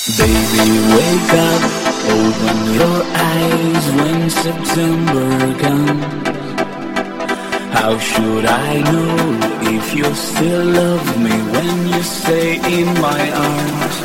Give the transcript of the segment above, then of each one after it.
Baby, wake up, open your eyes when September comes. How should I know if you still love me when you stay in my arms?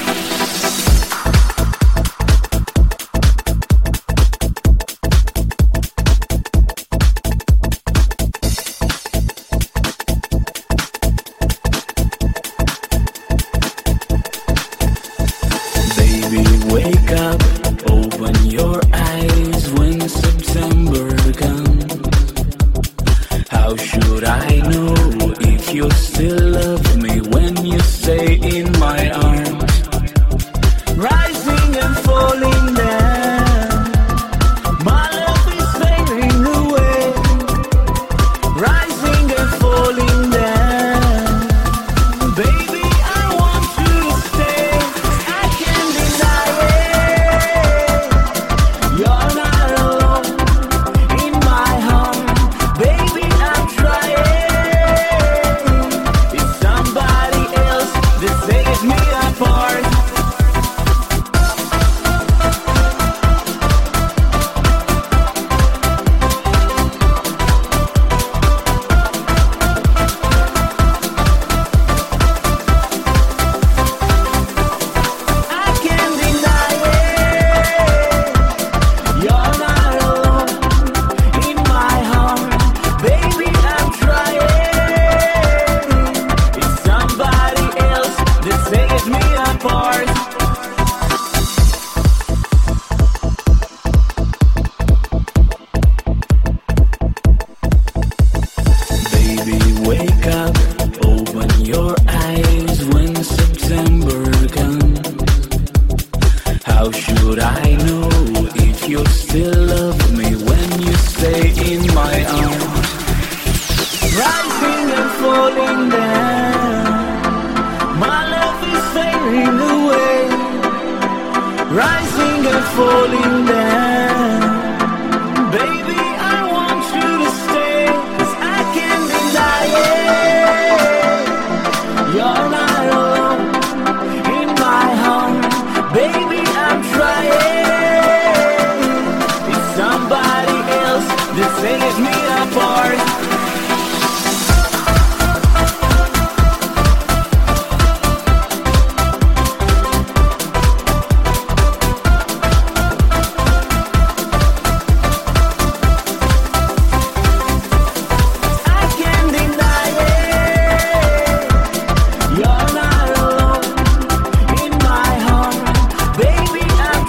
Wake up, open your eyes when September comes. How should I know if you still love me when you stay in my arms? Rising and falling down, my love is fading away. Rising and falling down, baby, I want you to stay. I can't deny it. You're not alone in my home, baby, I'm trying. It's somebody else that saves me apart. I can't deny it. You're not alone in my home, baby, I'm trying. It's somebody else that saves me apart. Baby, wake up, open your eyes when September comes. How should I know if you still love me when you stay in my arms? Rising and falling down, my love is fading away. Rising and falling down, baby, I want you to stay, 'cause I can't deny it. You're not alone in my home, baby, I'm trying. It's somebody else that saves me apart. I can't deny it. You're not alone in my home, baby, I'm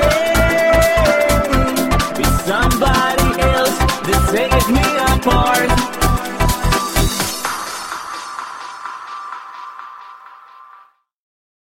trying. It's somebody else that saves me apart.